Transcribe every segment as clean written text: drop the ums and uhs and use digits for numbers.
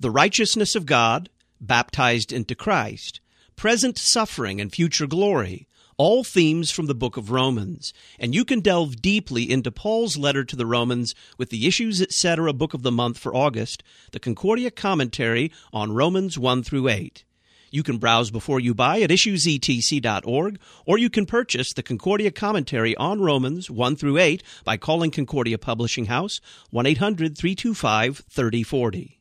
the righteousness of God, baptized into Christ, present suffering and future glory, all themes from the book of Romans. And you can delve deeply into Paul's letter to the Romans with the Issues Etc. Book of the Month for August, the Concordia Commentary on Romans 1 through 8. You can browse before you buy at issuesetc.org, or you can purchase the Concordia Commentary on Romans 1 through 8 by calling Concordia Publishing House, 1-800-325-3040.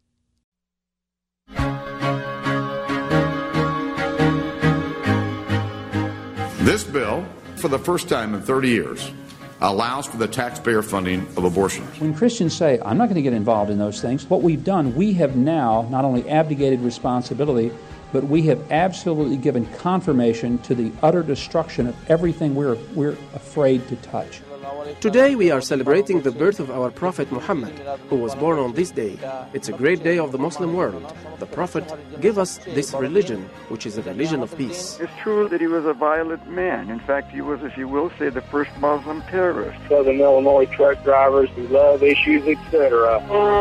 This bill, for the first time in 30 years, allows for the taxpayer funding of abortion. When Christians say, I'm not going to get involved in those things, what we've done, we have now not only abdicated responsibility, but we have absolutely given confirmation to the utter destruction of everything we're afraid to touch. Today we are celebrating the birth of our Prophet Muhammad, who was born on this day. It's a great day of the Muslim world. The Prophet gave us this religion, which is a religion of peace. It's true that he was a violent man. In fact, he was, if you will say, the first Muslim terrorist. Southern Illinois truck drivers who love issues, etc.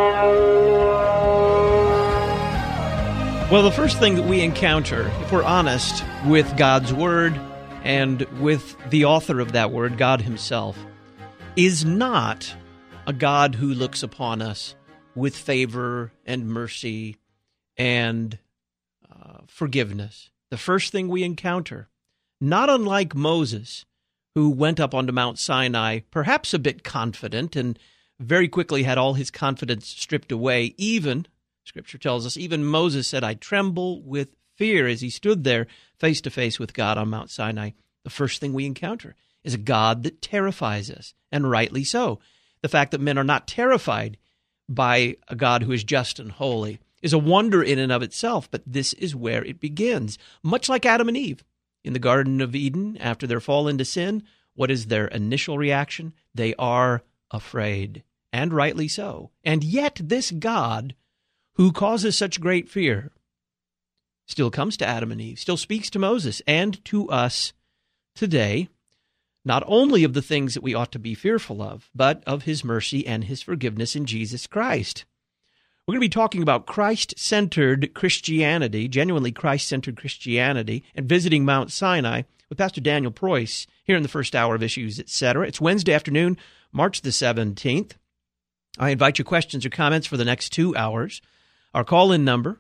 Well, the first thing that we encounter, if we're honest, with God's Word and with the author of that Word, God Himself, is not a God who looks upon us with favor and mercy and forgiveness. The first thing we encounter, not unlike Moses, who went up onto Mount Sinai, perhaps a bit confident, and very quickly had all his confidence stripped away. Even, Scripture tells us, even Moses said, I tremble with fear as he stood there face to face with God on Mount Sinai. The first thing we encounter is a God that terrifies us, and rightly so. The fact that men are not terrified by a God who is just and holy is a wonder in and of itself, but this is where it begins. Much like Adam and Eve in the Garden of Eden, after their fall into sin, what is their initial reaction? They are afraid, and rightly so. And yet this God, who causes such great fear, still comes to Adam and Eve, still speaks to Moses and to us today, not only of the things that we ought to be fearful of, but of His mercy and His forgiveness in Jesus Christ. We're going to be talking about Christ-centered Christianity, genuinely Christ-centered Christianity, and visiting Mount Sinai with Pastor Daniel Preuss here in the first hour of Issues, Etc. It's Wednesday afternoon, March the 17th. I invite your questions or comments for the next 2 hours. Our call-in number,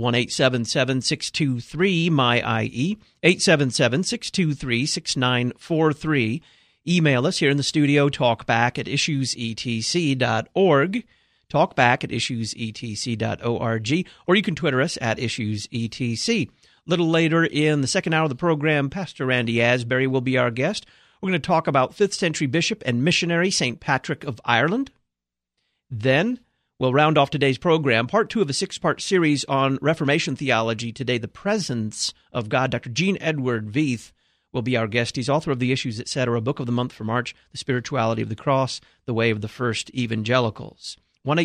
1-877-623-MY-IE, 877-623-6943. Email us here in the studio, talkback@issuesetc.org, talkback@issuesetc.org, or you can Twitter us at IssuesETC. A little later in the second hour of the program, Pastor Randy Asbury will be our guest. We're going to talk about 5th century bishop and missionary St. Patrick of Ireland. Then we'll round off today's program, part 2 of a 6-part series on Reformation theology. Today, the presence of God. Dr. Gene Edward Veith will be our guest. He's author of the Issues, Etc., Book of the Month for March, The Spirituality of the Cross, The Way of the First Evangelicals.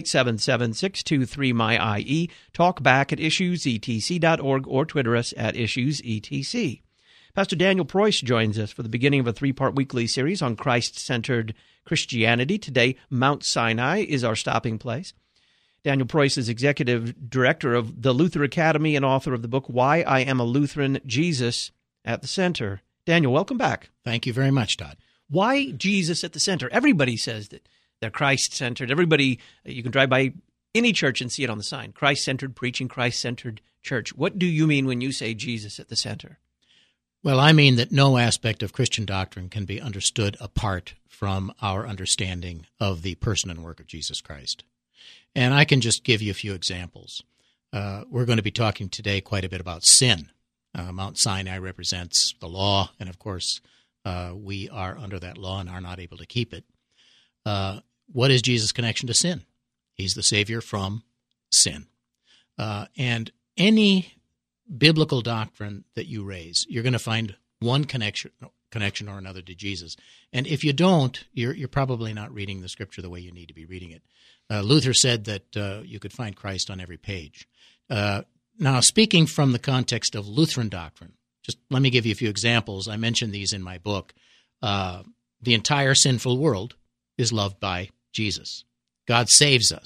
1-877-623-MY-IE, talkback@issuesetc.org, or Twitter us at IssuesETC. Pastor Daniel Preuss joins us for the beginning of a 3-part weekly series on Christ-centered Christianity. Today, Mount Sinai is our stopping place. Daniel Preuss is executive director of the Luther Academy and author of the book, Why I Am a Lutheran, Jesus at the Center. Daniel, welcome back. Thank you very much, Todd. Why Jesus at the center? Everybody says that they're Christ-centered. Everybody, you can drive by any church and see it on the sign. Christ-centered preaching, Christ-centered church. What do you mean when you say Jesus at the center? Well, I mean that no aspect of Christian doctrine can be understood apart from our understanding of the person and work of Jesus Christ. And I can just give you a few examples. We're going to be talking today quite a bit about sin. Mount Sinai represents the law, and of course, we are under that law and are not able to keep it. What is Jesus' connection to sin? He's the Savior from sin. And any biblical doctrine that you raise, you're going to find one connection or another to Jesus. And if you don't, you're probably not reading the Scripture the way you need to be reading it. Luther said that you could find Christ on every page. Now, speaking from the context of Lutheran doctrine, just let me give you a few examples. I mentioned these in my book. The entire sinful world is loved by Jesus. God saves us.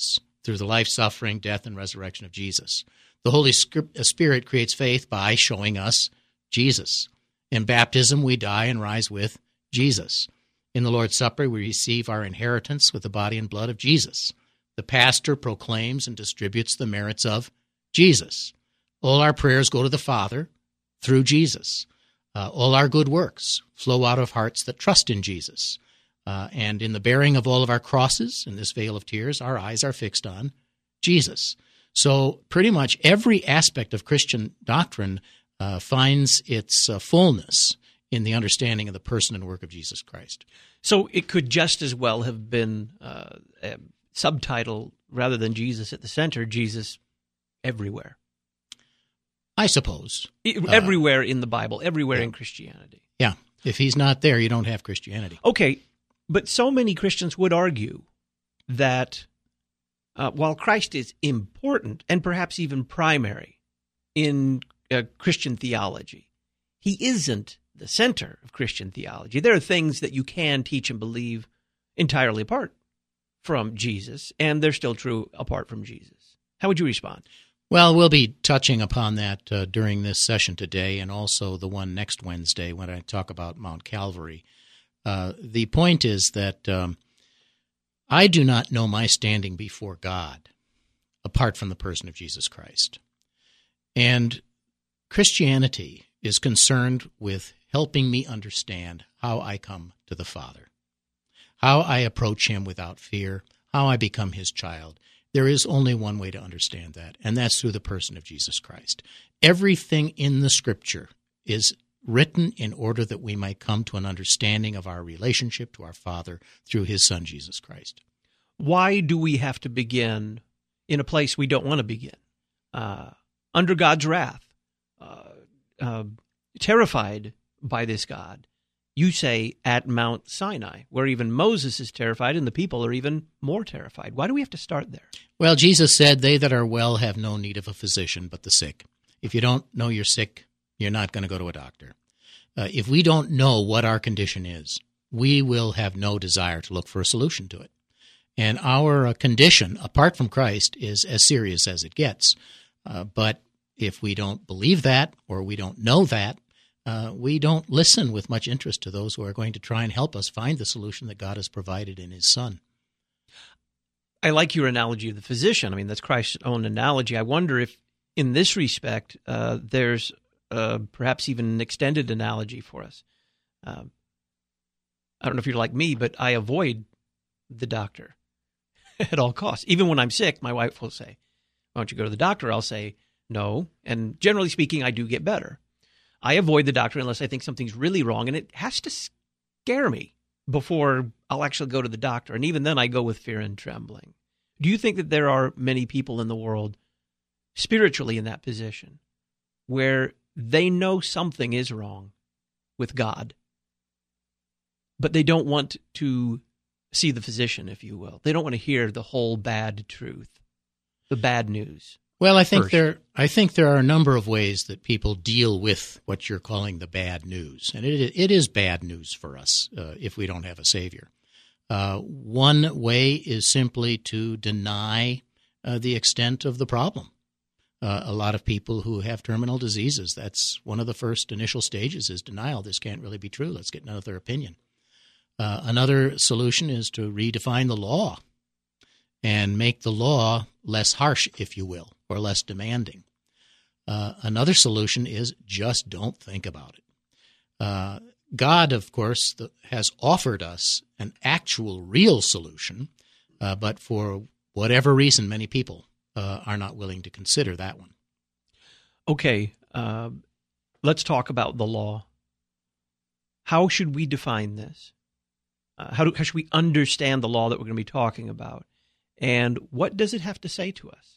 through the life, suffering, death, and resurrection of Jesus. The Holy Spirit creates faith by showing us Jesus. In baptism, we die and rise with Jesus. In the Lord's Supper, we receive our inheritance with the body and blood of Jesus. The pastor proclaims and distributes the merits of Jesus. All our prayers go to the Father through Jesus. All our good works flow out of hearts that trust in Jesus. And in the bearing of all of our crosses, in this vale of tears, our eyes are fixed on Jesus. So pretty much every aspect of Christian doctrine finds its fullness in the understanding of the person and work of Jesus Christ. So it could just as well have been a subtitle, rather than Jesus at the center, Jesus everywhere. I suppose. Everywhere in the Bible, everywhere in Christianity. Yeah. If he's not there, you don't have Christianity. Okay, but so many Christians would argue that while Christ is important and perhaps even primary in Christian theology, he isn't the center of Christian theology. There are things that you can teach and believe entirely apart from Jesus, and they're still true apart from Jesus. How would you respond? Well, we'll be touching upon that during this session today and also the one next Wednesday when I talk about Mount Calvary. The point is that I do not know my standing before God apart from the person of Jesus Christ. And Christianity is concerned with helping me understand how I come to the Father, how I approach him without fear, how I become his child. There is only one way to understand that, and that's through the person of Jesus Christ. Everything in the Scripture is written in order that we might come to an understanding of our relationship to our Father through his Son, Jesus Christ. Why do we have to begin in a place we don't want to begin? Under God's wrath, terrified by this God. You say at Mount Sinai, where even Moses is terrified and the people are even more terrified. Why do we have to start there? Well, Jesus said, "They that are well have no need of a physician, but the sick." If you don't know you're sick, you're not going to go to a doctor. If we don't know what our condition is, we will have no desire to look for a solution to it. And our condition, apart from Christ, is as serious as it gets. But if we don't believe that, or we don't know that, we don't listen with much interest to those who are going to try and help us find the solution that God has provided in his Son. I like your analogy of the physician. I mean, that's Christ's own analogy. I wonder if, in this respect, there's perhaps even an extended analogy for us. I don't know if you're like me, but I avoid the doctor at all costs. Even when I'm sick, my wife will say, "Why don't you go to the doctor?" I'll say, "No." And generally speaking, I do get better. I avoid the doctor unless I think something's really wrong, and it has to scare me before I'll actually go to the doctor. And even then, I go with fear and trembling. Do you think that there are many people in the world spiritually in that position where they know something is wrong with God, but they don't want to see the physician, if you will? They don't want to hear the whole bad truth, the bad news. Well, I think there are a number of ways that people deal with what you're calling the bad news, and it is bad news for us if we don't have a Savior. One way is simply to deny the extent of the problem. A lot of people who have terminal diseases, that's one of the first initial stages is denial. This can't really be true. Let's get another opinion. Another solution is to redefine the law and make the law less harsh, if you will, or less demanding. Another solution is just don't think about it. God, of course, has offered us an actual, real solution, but for whatever reason, many people are not willing to consider that one. Okay, let's talk about the law. How should we define this? How should we understand the law that we're going to be talking about? And what does it have to say to us?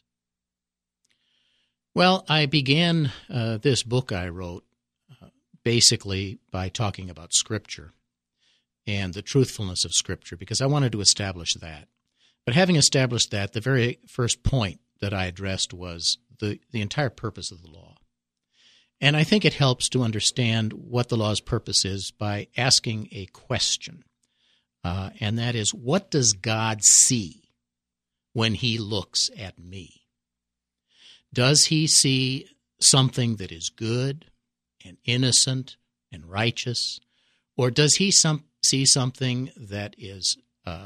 Well, I began this book I wrote basically by talking about Scripture and the truthfulness of Scripture, because I wanted to establish that. But having established that, the very first point that I addressed was the entire purpose of the law. And I think it helps to understand what the law's purpose is by asking a question. And that is, what does God see when he looks at me? Does he see something that is good and innocent and righteous, or does he see something that is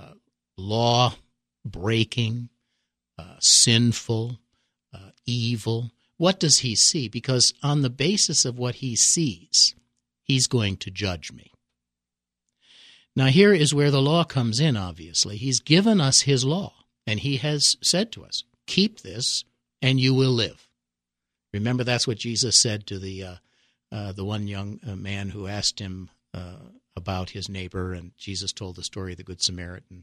law-breaking, sinful, evil? What does he see? Because on the basis of what he sees, he's going to judge me. Now, here is where the law comes in, obviously. He's given us his law, and he has said to us, keep this, and you will live. Remember, that's what Jesus said to the one young man who asked him about his neighbor, and Jesus told the story of the Good Samaritan.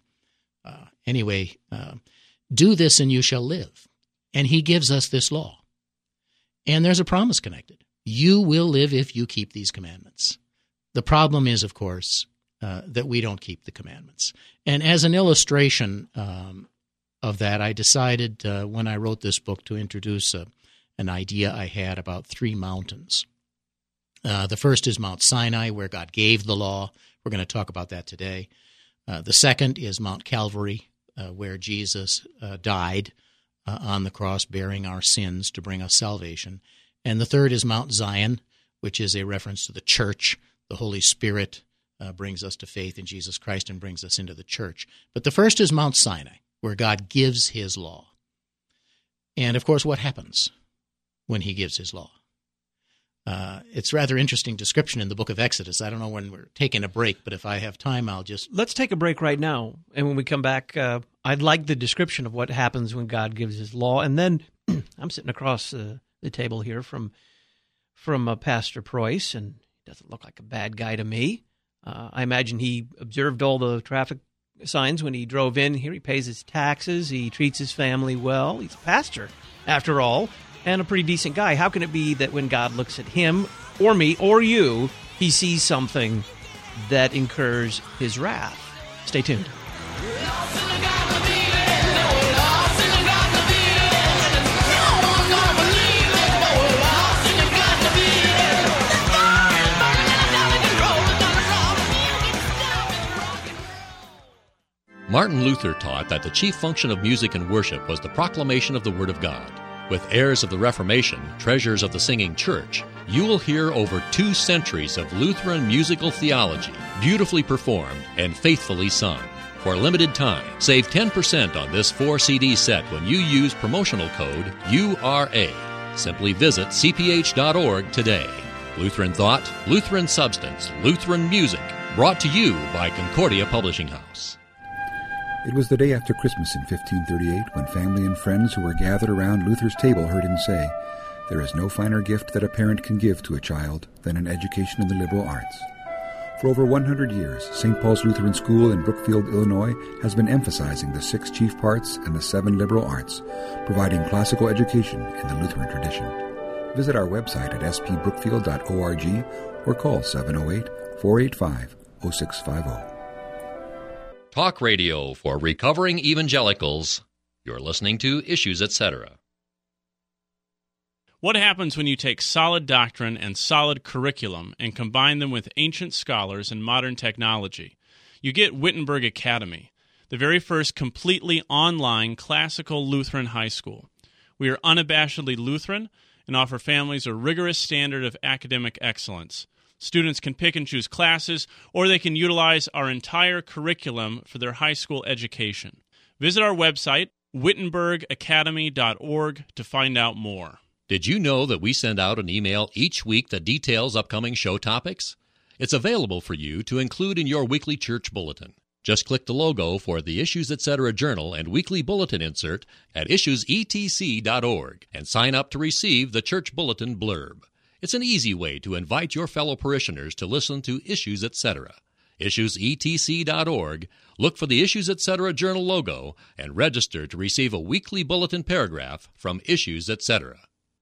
Do this, and you shall live. And he gives us this law. And there's a promise connected. You will live if you keep these commandments. The problem is, of course, that we don't keep the commandments. And as an illustration of that, I decided when I wrote this book to introduce an idea I had about 3 mountains. The first is Mount Sinai, where God gave the law. We're going to talk about that today. The second is Mount Calvary, where Jesus died on the cross, bearing our sins to bring us salvation. And the third is Mount Zion, which is a reference to the church. The Holy Spirit brings us to faith in Jesus Christ and brings us into the church. But the first is Mount Sinai, where God gives his law. And, of course, what happens when he gives his law? It's a rather interesting description in the book of Exodus. I don't know when we're taking a break, but if I have time, I'll just... Let's take a break right now. And when we come back, I'd like the description of what happens when God gives his law. And then I'm sitting across the table here from Pastor Preuss, and he doesn't look like a bad guy to me. I imagine he observed all the traffic signs when he drove in here. He pays his taxes. He treats his family well. He's a pastor, after all, and a pretty decent guy. How can it be that when God looks at him or me or you, he sees something that incurs his wrath? Stay tuned. Martin Luther taught that the chief function of music and worship was the proclamation of the Word of God. With airs of the Reformation, treasures of the singing church, you will hear over 2 centuries of Lutheran musical theology, beautifully performed and faithfully sung. For a limited time, save 10% on this 4-CD set when you use promotional code URA. Simply visit cph.org today. Lutheran Thought, Lutheran Substance, Lutheran Music, brought to you by Concordia Publishing House. It was the day after Christmas in 1538 when family and friends who were gathered around Luther's table heard him say, "There is no finer gift that a parent can give to a child than an education in the liberal arts." For over 100 years, St. Paul's Lutheran School in Brookfield, Illinois, has been emphasizing the 6 chief parts and the 7 liberal arts, providing classical education in the Lutheran tradition. Visit our website at spbrookfield.org or call 708-485-0650. Talk radio for recovering evangelicals. You're listening to Issues, Etc. What happens when you take solid doctrine and solid curriculum and combine them with ancient scholars and modern technology? You get Wittenberg Academy, the very first completely online classical Lutheran high school. We are unabashedly Lutheran and offer families a rigorous standard of academic excellence. Students can pick and choose classes, or they can utilize our entire curriculum for their high school education. Visit our website, wittenbergacademy.org, to find out more. Did you know that we send out an email each week that details upcoming show topics? It's available for you to include in your weekly church bulletin. Just click the logo for the Issues Etc. Journal and weekly bulletin insert at issuesetc.org and sign up to receive the church bulletin blurb. It's an easy way to invite your fellow parishioners to listen to Issues Etc. Issuesetc.org, look for the Issues Etc. Journal logo, and register to receive a weekly bulletin paragraph from Issues Etc.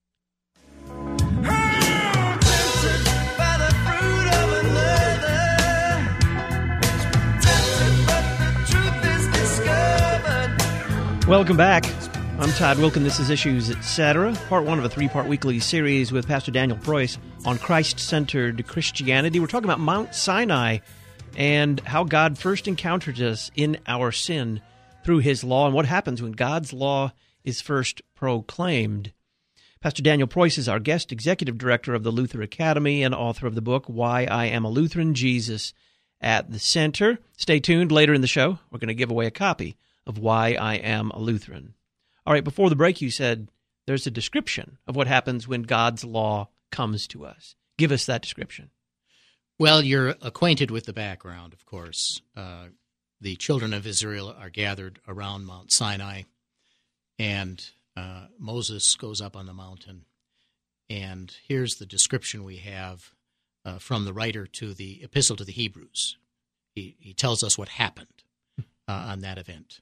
Welcome back. I'm Todd Wilken. This is Issues, Etc., part 1 of a 3-part weekly series with Pastor Daniel Preuss on Christ-centered Christianity. We're talking about Mount Sinai and how God first encounters us in our sin through his law and what happens when God's law is first proclaimed. Pastor Daniel Preuss is our guest, executive director of the Luther Academy and author of the book, Why I Am a Lutheran, Jesus at the Center. Stay tuned. Later in the show, we're going to give away a copy of Why I Am a Lutheran. All right, before the break, you said there's a description of what happens when God's law comes to us. Give us that description. Well, you're acquainted with the background, of course. The children of Israel are gathered around Mount Sinai, and Moses goes up on the mountain. And here's the description we have from the writer to the Epistle to the Hebrews. He tells us what happened on that event.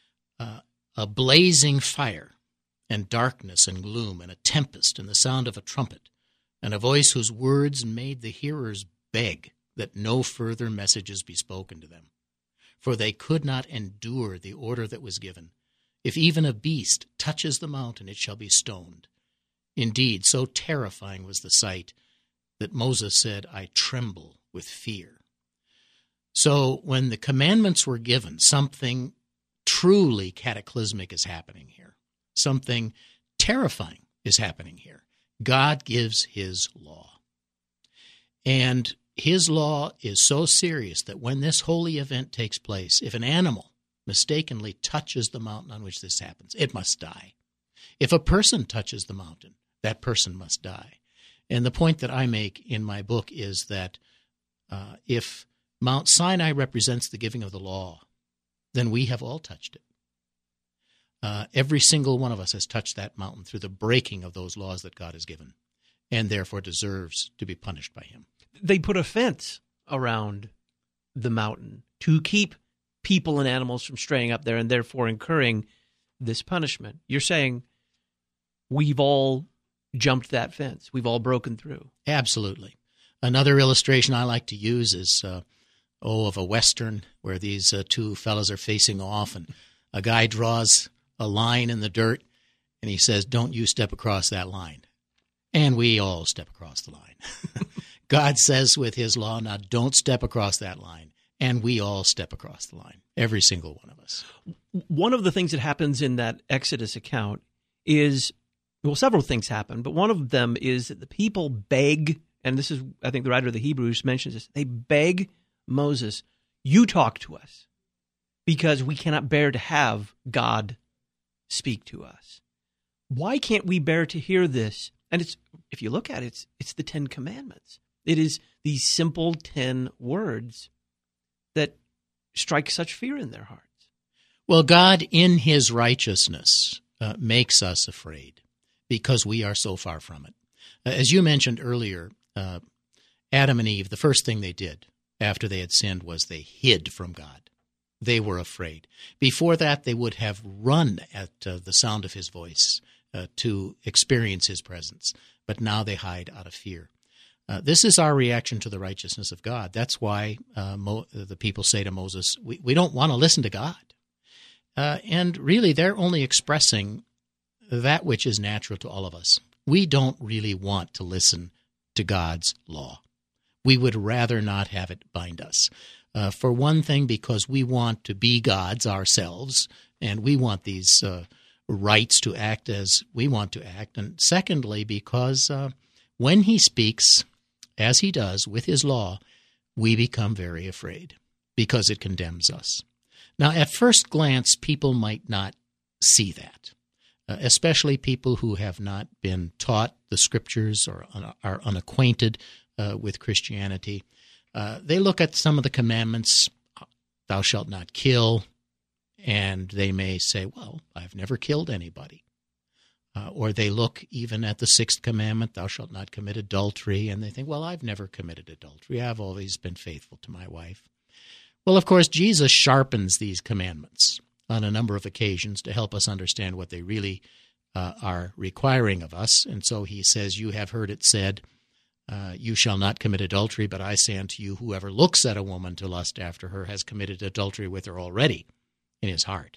A blazing fire and darkness and gloom and a tempest and the sound of a trumpet and a voice whose words made the hearers beg that no further messages be spoken to them. For they could not endure the order that was given. If even a beast touches the mountain, it shall be stoned. Indeed, so terrifying was the sight that Moses said, I tremble with fear. So when the commandments were given, something truly cataclysmic is happening here. Something terrifying is happening here. God gives his law. And his law is so serious that when this holy event takes place, if an animal mistakenly touches the mountain on which this happens, it must die. If a person touches the mountain, that person must die. And the point that I make in my book is that if Mount Sinai represents the giving of the law, then we have all touched it. Every single one of us has touched that mountain through the breaking of those laws that God has given, and therefore deserves to be punished by him. They put a fence around the mountain to keep people and animals from straying up there and therefore incurring this punishment. You're saying we've all jumped that fence. We've all broken through. Absolutely. Another illustration I like to use is of a Western where these two fellows are facing off, and a guy draws a line in the dirt, and he says, don't you step across that line. And we all step across the line. God says with his law, now don't step across that line. And we all step across the line, every single one of us. One of the things that happens in that Exodus account is, well, several things happen, but one of them is that the people beg, and this is, I think the writer of the Hebrews mentions this, they beg Moses, you talk to us, because we cannot bear to have God speak to us. Why can't we bear to hear this? And it's, if you look at it, it's the 10 Commandments. It is these simple 10 words that strike such fear in their hearts. Well, God, in his righteousness, makes us afraid because we are so far from it. As you mentioned earlier, Adam and Eve, the first thing they did after they had sinned was they hid from God. They were afraid. Before that, they would have run at the sound of his voice to experience his presence. But now they hide out of fear. This is our reaction to the righteousness of God. That's why the people say to Moses, we don't want to listen to God. And really, they're only expressing that which is natural to all of us. We don't really want to listen to God's law. We would rather not have it bind us. For one thing, because we want to be gods ourselves, and we want these rights to act as we want to act. And secondly, because when he speaks, as he does with his law, we become very afraid because it condemns us. Now, at first glance, people might not see that, especially people who have not been taught the Scriptures or are unacquainted with Christianity. They look at some of the commandments, thou shalt not kill, and they may say, well, I've never killed anybody. Or they look even at the 6th commandment, thou shalt not commit adultery, and they think, well, I've never committed adultery. I've always been faithful to my wife. Well, of course, Jesus sharpens these commandments on a number of occasions to help us understand what they really are requiring of us. And so he says, you have heard it said, you shall not commit adultery, but I say unto you, whoever looks at a woman to lust after her has committed adultery with her already in his heart.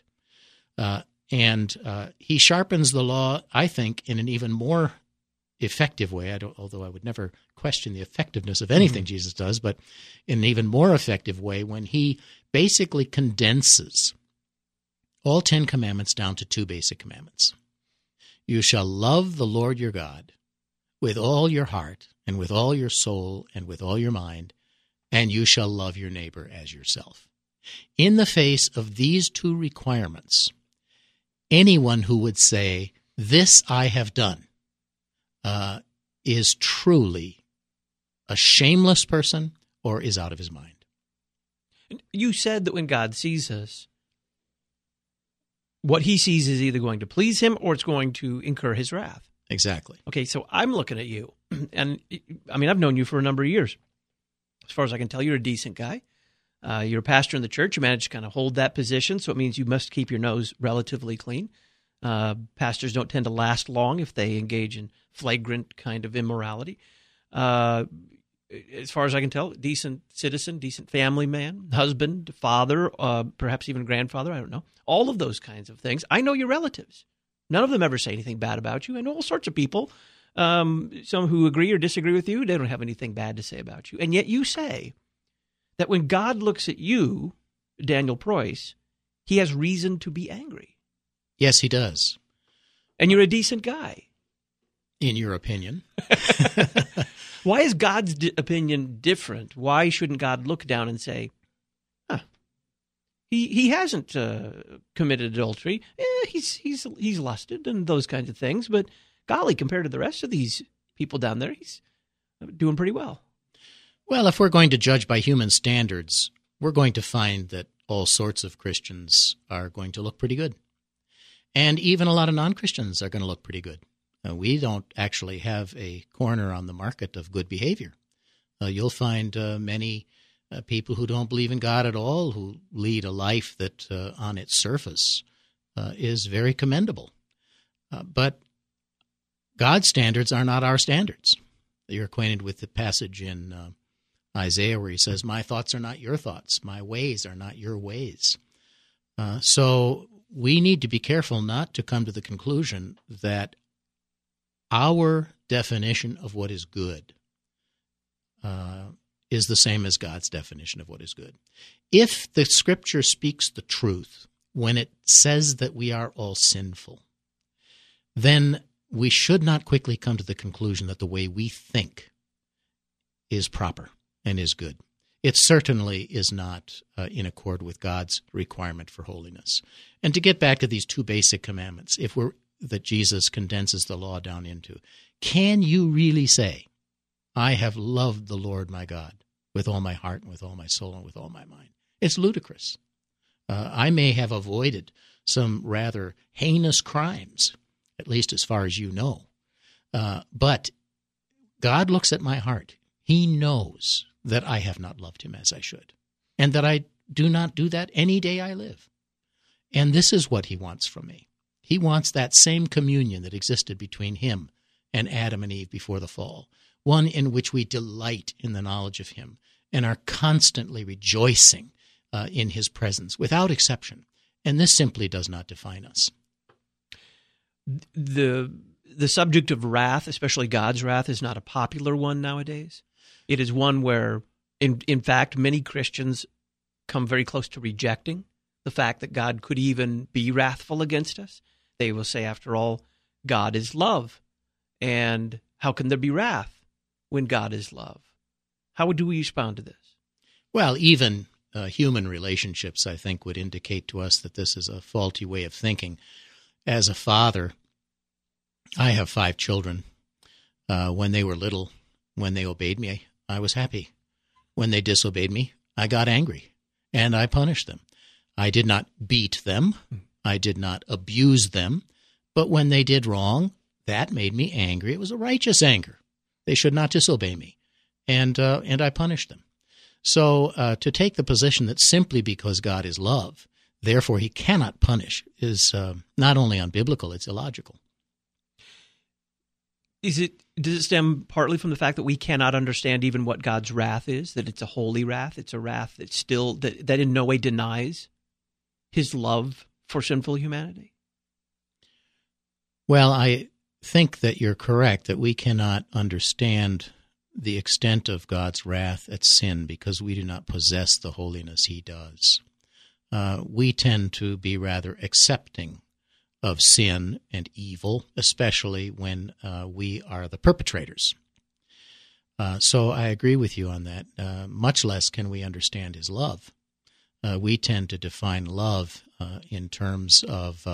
And he sharpens the law, I think, in an even more effective way, although I would never question the effectiveness of anything Jesus does, but in an even more effective way when he basically condenses all 10 commandments down to 2 basic commandments. You shall love the Lord your God with all your heart and with all your soul and with all your mind, and you shall love your neighbor as yourself. In the face of these 2 requirements, anyone who would say, this I have done, is truly a shameless person or is out of his mind. You said that when God sees us, what he sees is either going to please him or it's going to incur his wrath. Exactly. Okay, so I'm looking at you, and I mean, I've known you for a number of years. As far as I can tell, you're a decent guy. You're a pastor in the church. You manage to kind of hold that position, so it means you must keep your nose relatively clean. Pastors don't tend to last long if they engage in flagrant kind of immorality. As far as I can tell, decent citizen, decent family man, husband, father, perhaps even grandfather, I don't know. All of those kinds of things. I know your relatives. None of them ever say anything bad about you. I know all sorts of people, some who agree or disagree with you. They don't have anything bad to say about you. And yet you say that when God looks at you, Daniel Preuss, he has reason to be angry. Yes, he does. And you're a decent guy. In your opinion. Why is God's opinion different? Why shouldn't God look down and say, he hasn't committed adultery. He's lusted and those kinds of things. But golly, compared to the rest of these people down there, he's doing pretty well. Well, if we're going to judge by human standards, we're going to find that all sorts of Christians are going to look pretty good. And even a lot of non-Christians are going to look pretty good. We don't actually have a corner on the market of good behavior. You'll find many people who don't believe in God at all, who lead a life that on its surface is very commendable. But God's standards are not our standards. You're acquainted with the passage in Isaiah where he says, my thoughts are not your thoughts, my ways are not your ways. So we need to be careful not to come to the conclusion that our definition of what is good is the same as God's definition of what is good. If the Scripture speaks the truth when it says that we are all sinful, then we should not quickly come to the conclusion that the way we think is proper and is good. It certainly is not in accord with God's requirement for holiness. And to get back to these 2 basic commandments, that Jesus condenses the law down into, can you really say, I have loved the Lord my God with all my heart and with all my soul and with all my mind? It's ludicrous. I may have avoided some rather heinous crimes, at least as far as you know. But God looks at my heart. He knows that I have not loved him as I should, and that I do not do that any day I live. And this is what he wants from me. He wants that same communion that existed between him and Adam and Eve before the fall, one in which we delight in the knowledge of him and are constantly rejoicing in his presence, without exception. And this simply does not define us. The subject of wrath, especially God's wrath, is not a popular one nowadays. It is one where, in fact, many Christians come very close to rejecting the fact that God could even be wrathful against us. They will say, after all, God is love. And how can there be wrath when God is love? How do we respond to this? Well, even human relationships, I think, would indicate to us that this is a faulty way of thinking. As a father, I have 5 children. When they were little, when they obeyed me, I was happy. When they disobeyed me, I got angry, and I punished them. I did not beat them. I did not abuse them. But when they did wrong, that made me angry. It was a righteous anger. They should not disobey me. And I punished them. So to take the position that simply because God is love, therefore he cannot punish, is not only unbiblical, it's illogical. Does it stem partly from the fact that we cannot understand even what God's wrath is, that it's a holy wrath? It's a wrath that's still, that in no way denies his love for sinful humanity? Well, I think that you're correct, that we cannot understand the extent of God's wrath at sin because we do not possess the holiness he does. we tend to be rather accepting of sin and evil, especially when we are the perpetrators. So I agree with you on that. Much less can we understand his love. We tend to define love in terms of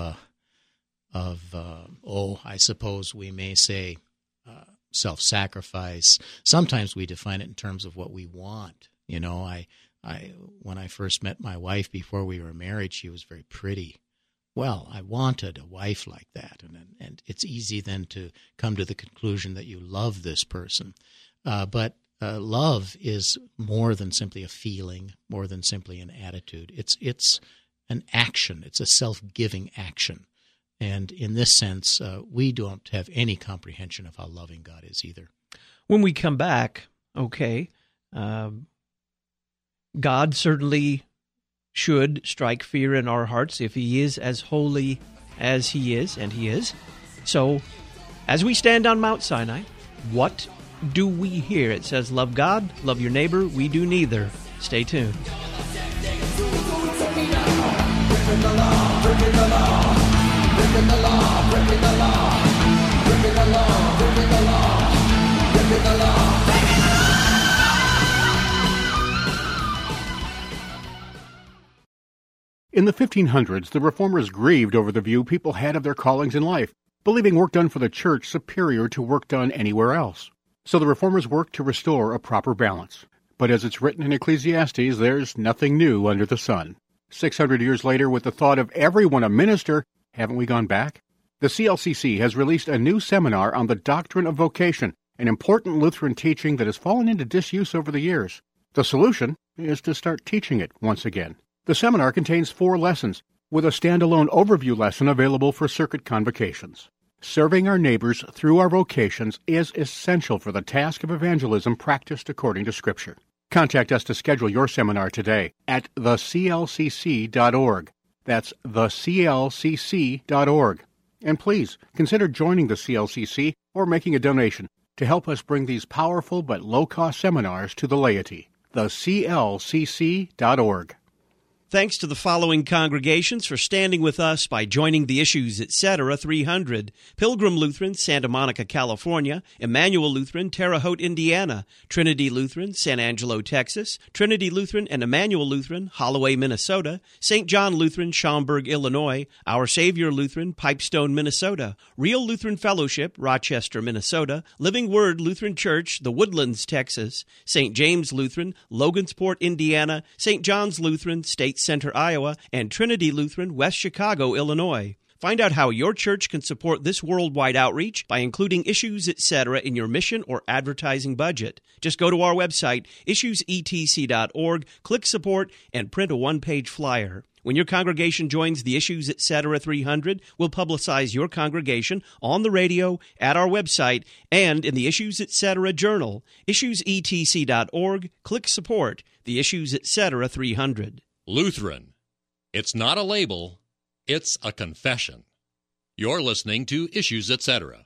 I suppose we may say self-sacrifice. Sometimes we define it in terms of what we want. You know, when I first met my wife before we were married, she was very pretty. Well, I wanted a wife like that, and it's easy then to come to the conclusion that you love this person. But love is more than simply a feeling, more than simply an attitude. It's an action. It's a self-giving action. And in this sense, we don't have any comprehension of how loving God is either. When we come back, God certainly should strike fear in our hearts if he is as holy as he is, and he is. So, as we stand on Mount Sinai, what do we hear? It says, love God, love your neighbor. We do neither. Stay tuned. In the 1500s, the Reformers grieved over the view people had of their callings in life, believing work done for the church superior to work done anywhere else. So the Reformers worked to restore a proper balance. But as it's written in Ecclesiastes, there's nothing new under the sun. 600 years later, with the thought of everyone a minister, haven't we gone back? The CLCC has released a new seminar on the doctrine of vocation, an important Lutheran teaching that has fallen into disuse over the years. The solution is to start teaching it once again. The seminar contains 4 lessons, with a standalone overview lesson available for circuit convocations. Serving our neighbors through our vocations is essential for the task of evangelism practiced according to Scripture. Contact us to schedule your seminar today at theclcc.org. That's theclcc.org. And please consider joining the CLCC or making a donation to help us bring these powerful but low-cost seminars to the laity. theclcc.org. Thanks to the following congregations for standing with us by joining the Issues Etc. 300. Pilgrim Lutheran, Santa Monica, California. Emmanuel Lutheran, Terre Haute, Indiana. Trinity Lutheran, San Angelo, Texas. Trinity Lutheran and Emmanuel Lutheran, Holloway, Minnesota. St. John Lutheran, Schaumburg, Illinois. Our Savior Lutheran, Pipestone, Minnesota. Real Lutheran Fellowship, Rochester, Minnesota. Living Word Lutheran Church, The Woodlands, Texas. St. James Lutheran, Logansport, Indiana. St. John's Lutheran, State Center, Iowa, and Trinity Lutheran, West Chicago, Illinois. Find out how your church can support this worldwide outreach by including Issues Etc. in your mission or advertising budget. Just go to our website, issuesetc.org, click Support, and print a one-page flyer. When your congregation joins the Issues Etc. 300, we'll publicize your congregation on the radio, at our website, and in the Issues Etc. Journal. Issuesetc.org, click Support, the Issues Etc. 300. Lutheran. It's not a label, it's a confession. You're listening to Issues Etc.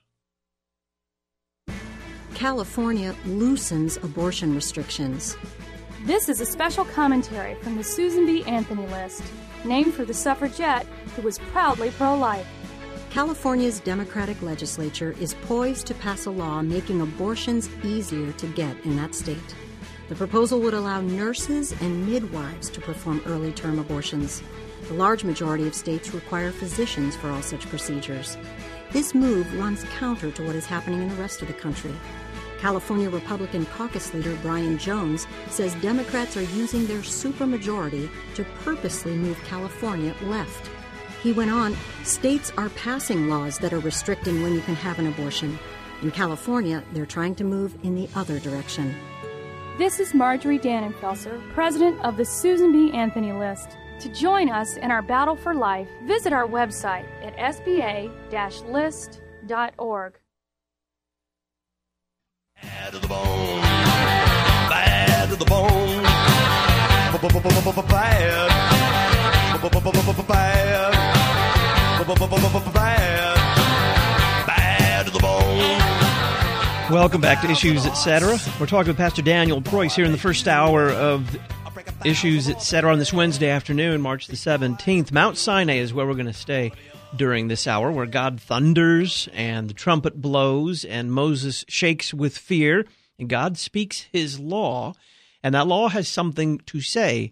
California loosens abortion restrictions. This is a special commentary from the Susan B. Anthony List, named for the suffragette who was proudly pro-life. California's Democratic legislature is poised to pass a law making abortions easier to get in that state. The proposal would allow nurses and midwives to perform early-term abortions. The large majority of states require physicians for all such procedures. This move runs counter to what is happening in the rest of the country. California Republican caucus leader Brian Jones says Democrats are using their supermajority to purposely move California left. He went on, states are passing laws that are restricting when you can have an abortion. In California, they're trying to move in the other direction. This is Marjorie Dannenfelser, president of the Susan B. Anthony List. To join us in our battle for life, visit our website at sba-list.org. Bad to the bone, bad to the bone, bad, bad to the bone. Welcome back to Issues Etc. We're talking with Pastor Daniel Preuss here in the first hour of Issues, etc. on this Wednesday afternoon, March the 17th. Mount Sinai is where we're going to stay during this hour, where God thunders and the trumpet blows and Moses shakes with fear and God speaks his law, and that law has something to say.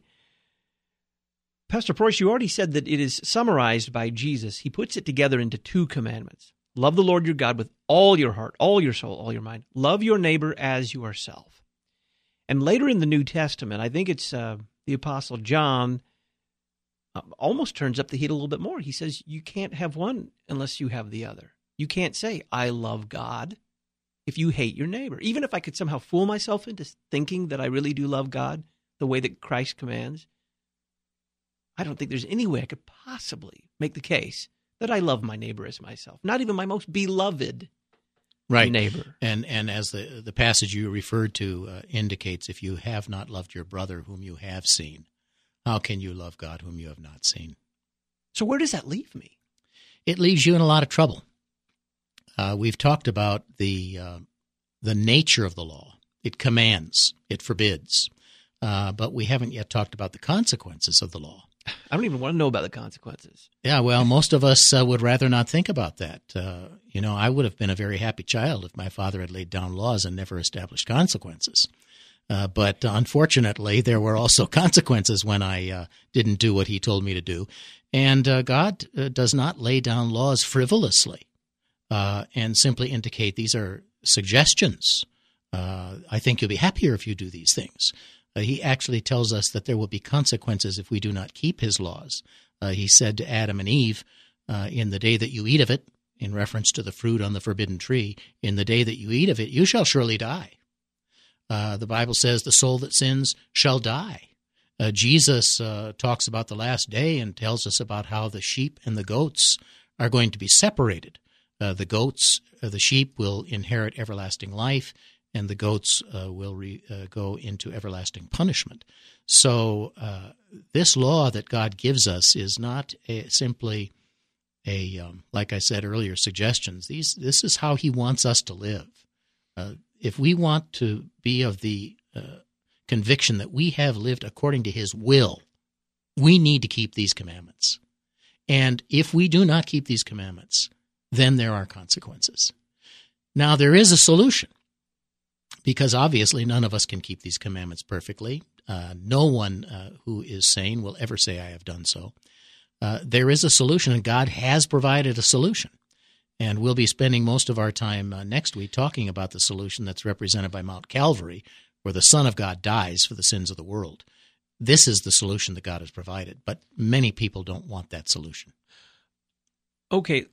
Pastor Preuss, you already said that it is summarized by Jesus. He puts it together into two commandments. Love the Lord your God with all your heart, all your soul, all your mind. Love your neighbor as yourself. And later in the New Testament, I think it's the Apostle John almost turns up the heat a little bit more. He says you can't have one unless you have the other. You can't say, I love God, if you hate your neighbor. Even if I could somehow fool myself into thinking that I really do love God the way that Christ commands, I don't think there's any way I could possibly make the case that I love my neighbor as myself, not even my most beloved neighbor. And as the passage you referred to indicates, if you have not loved your brother whom you have seen, how can you love God whom you have not seen? So where does that leave me? It leaves you in a lot of trouble. We've talked about the nature of the law. It commands, it forbids, but we haven't yet talked about the consequences of the law. I don't even want to know about the consequences. Yeah, well, most of us would rather not think about that. I would have been a very happy child if my father had laid down laws and never established consequences. But unfortunately, there were also consequences when I didn't do what he told me to do. And God does not lay down laws frivolously and simply indicate these are suggestions. I think you'll be happier if you do these things. He actually tells us that there will be consequences if we do not keep his laws. He said to Adam and Eve, in the day that you eat of it, in reference to the fruit on the forbidden tree, in the day that you eat of it, you shall surely die. The Bible says the soul that sins shall die. Jesus talks about the last day and tells us about how the sheep and the goats are going to be separated. The sheep will inherit everlasting life, and the goats will go into everlasting punishment. So this law that God gives us is not simply like I said earlier, suggestions. This is how he wants us to live. If we want to be of the conviction that we have lived according to his will, we need to keep these commandments. And if we do not keep these commandments, then there are consequences. Now, there is a solution, because obviously none of us can keep these commandments perfectly. No one who is sane will ever say, I have done so. There is a solution, and God has provided a solution. And we'll be spending most of our time next week talking about the solution that's represented by Mount Calvary, where the Son of God dies for the sins of the world. This is the solution that God has provided, but many people don't want that solution. Okay.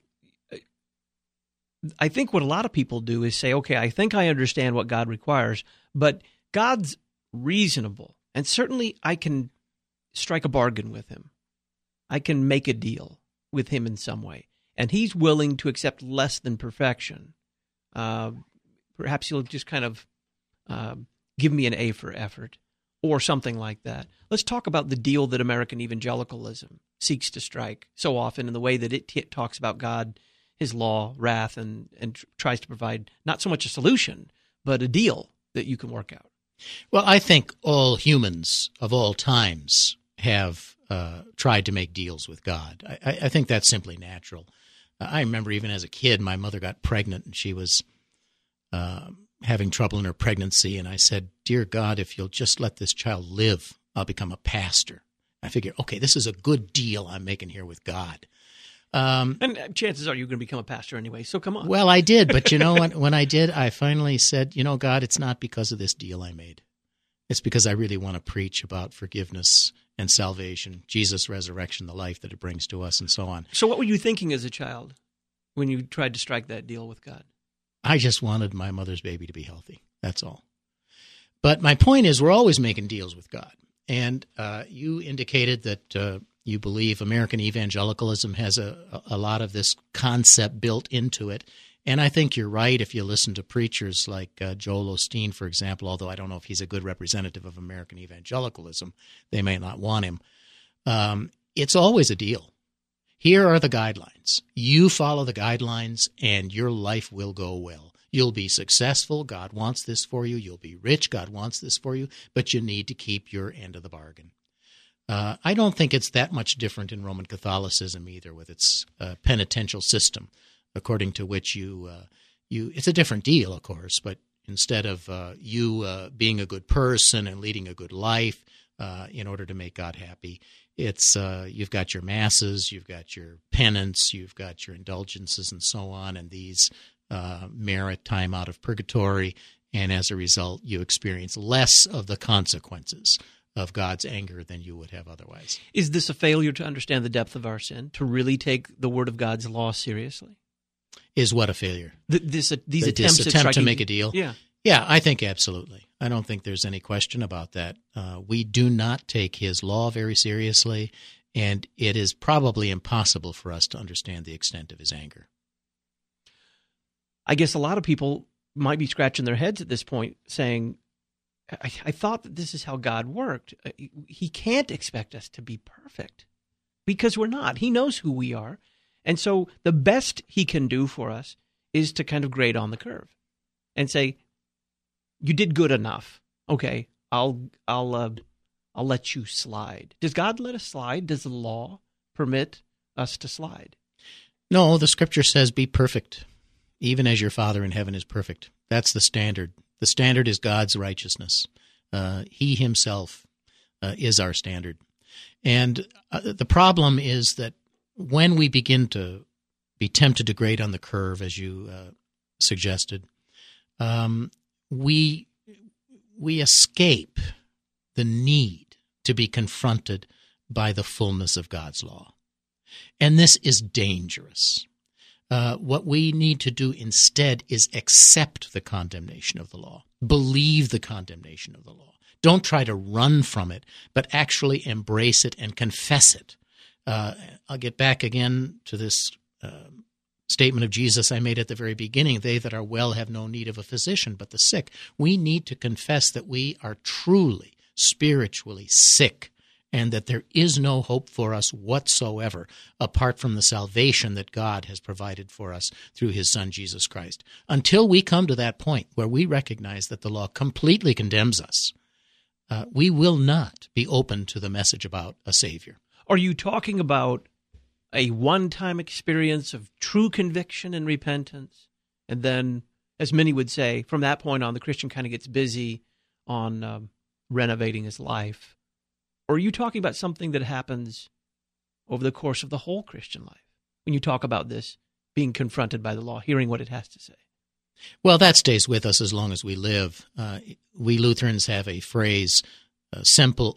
I think what a lot of people do is say, okay, I think I understand what God requires, but God's reasonable, and certainly I can strike a bargain with him. I can make a deal with him in some way, and he's willing to accept less than perfection. Perhaps he'll just kind of give me an A for effort or something like that. Let's talk about the deal that American evangelicalism seeks to strike so often in the way that it talks about God, his law, wrath, and tries to provide not so much a solution, but a deal that you can work out. Well, I think all humans of all times have tried to make deals with God. I think that's simply natural. I remember even as a kid, my mother got pregnant, and she was having trouble in her pregnancy, and I said, Dear God, if you'll just let this child live, I'll become a pastor. I figured, okay, this is a good deal I'm making here with God. And chances are you're going to become a pastor anyway, so come on. Well, I did, but you know what? When I did, I finally said, God, it's not because of this deal I made. It's because I really want to preach about forgiveness and salvation, Jesus' resurrection, the life that it brings to us, and so on. So what were you thinking as a child when you tried to strike that deal with God? I just wanted my mother's baby to be healthy. That's all. But my point is, we're always making deals with God. And you indicated that you believe American evangelicalism has a lot of this concept built into it. And I think you're right if you listen to preachers like Joel Osteen, for example, although I don't know if he's a good representative of American evangelicalism. They may not want him. It's always a deal. Here are the guidelines. You follow the guidelines, and your life will go well. You'll be successful. God wants this for you. You'll be rich. God wants this for you. But you need to keep your end of the bargain. I don't think it's that much different in Roman Catholicism either, with its penitential system, according to which it's a different deal, of course, but instead of you being a good person and leading a good life in order to make God happy, it's you've got your masses, you've got your penance, you've got your indulgences and so on, and these merit time out of purgatory, and as a result, you experience less of the consequences of God's anger than you would have otherwise. Is this a failure to understand the depth of our sin, to really take the Word of God's law seriously? Is what a failure? These attempts to make a deal? Yeah. Yeah, I think absolutely. I don't think there's any question about that. We do not take his law very seriously, and it is probably impossible for us to understand the extent of his anger. I guess a lot of people might be scratching their heads at this point saying, I thought that this is how God worked. He can't expect us to be perfect because we're not. He knows who we are. And so the best he can do for us is to kind of grade on the curve and say, you did good enough. Okay, I'll let you slide. Does God let us slide? Does the law permit us to slide? No, the Scripture says be perfect, even as your Father in heaven is perfect. That's the standard. The standard is God's righteousness. He himself is our standard. And the problem is that when we begin to be tempted to grade on the curve, as you suggested, we escape the need to be confronted by the fullness of God's law. And this is dangerous. What we need to do instead is accept the condemnation of the law, believe the condemnation of the law. Don't try to run from it, but actually embrace it and confess it. I'll get back again to this statement of Jesus I made at the very beginning. They that are well have no need of a physician, but the sick. We need to confess that we are truly spiritually sick, and that there is no hope for us whatsoever apart from the salvation that God has provided for us through his Son, Jesus Christ. Until we come to that point where we recognize that the law completely condemns us, we will not be open to the message about a Savior. Are you talking about a one-time experience of true conviction and repentance, and then, as many would say, from that point on, the Christian kind of gets busy on renovating his life? Or are you talking about something that happens over the course of the whole Christian life, when you talk about this, being confronted by the law, hearing what it has to say? Well, that stays with us as long as we live. We Lutherans have a phrase, simul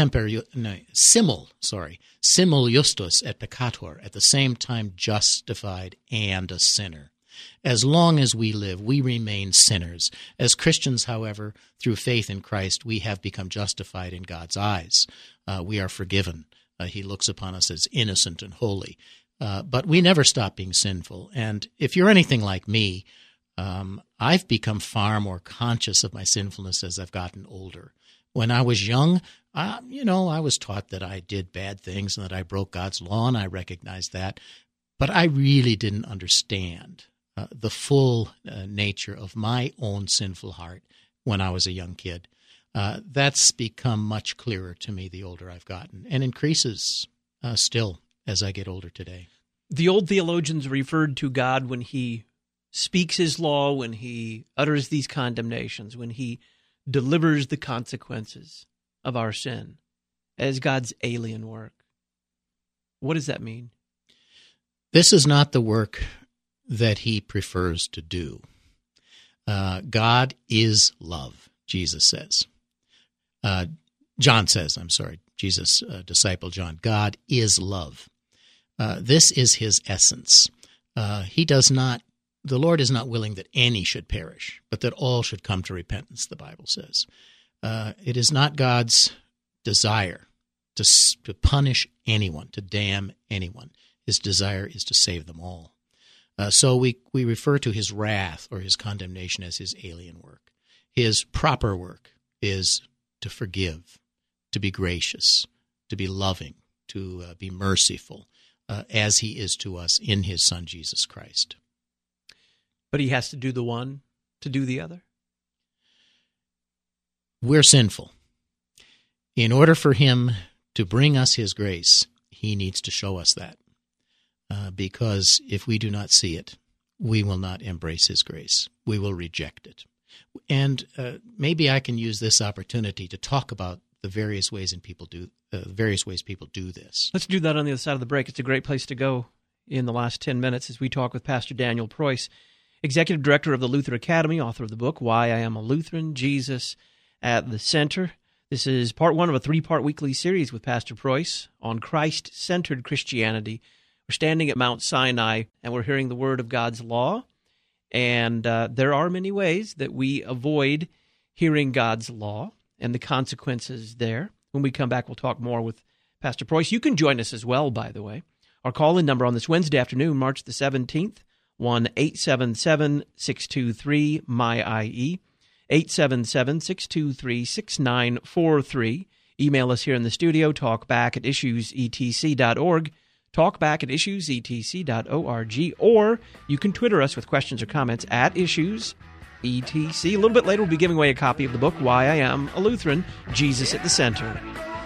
justus et peccator, at the same time justified and a sinner. As long as we live, we remain sinners. As Christians, however, through faith in Christ, we have become justified in God's eyes. We are forgiven. He looks upon us as innocent and holy. But we never stop being sinful. And if you're anything like me, I've become far more conscious of my sinfulness as I've gotten older. When I was young, I was taught that I did bad things and that I broke God's law, and I recognized that. But I really didn't understand the full nature of my own sinful heart when I was a young kid. That's become much clearer to me the older I've gotten, and increases still as I get older today. The old theologians referred to God when he speaks his law, when he utters these condemnations, when he delivers the consequences of our sin, as God's alien work. What does that mean? This is not the work that he prefers to do. God is love, Jesus says. Jesus' disciple John. God is love. This is his essence. The Lord is not willing that any should perish, but that all should come to repentance, the Bible says. It is not God's desire to punish anyone, to damn anyone. His desire is to save them all. So we refer to his wrath or his condemnation as his alien work. His proper work is to forgive, to be gracious, to be loving, to be merciful, as he is to us in his Son, Jesus Christ. But he has to do the one to do the other? We're sinful. In order for him to bring us his grace, he needs to show us that. Because if we do not see it, we will not embrace his grace. We will reject it. And maybe I can use this opportunity to talk about the various ways people do this. Let's do that on the other side of the break. It's a great place to go in the last 10 minutes as we talk with Pastor Daniel Preuss, Executive Director of the Luther Academy, author of the book, Why I Am a Lutheran, Jesus at the Center. This is part one of a 3-part weekly series with Pastor Preuss on Christ-centered Christianity. We're standing at Mount Sinai, and we're hearing the word of God's law. And there are many ways that we avoid hearing God's law and the consequences there. When we come back, we'll talk more with Pastor Preuss. You can join us as well, by the way. Our call-in number on this Wednesday afternoon, March the 17th, 1-877-623-MY-IE, 877-623-6943. Email us here in the studio, talkback@issuesetc.org, talkback@issuesetc.org, or you can Twitter us with questions or comments @issuesetc. A little bit later, we'll be giving away a copy of the book, Why I Am a Lutheran, Jesus at the Center.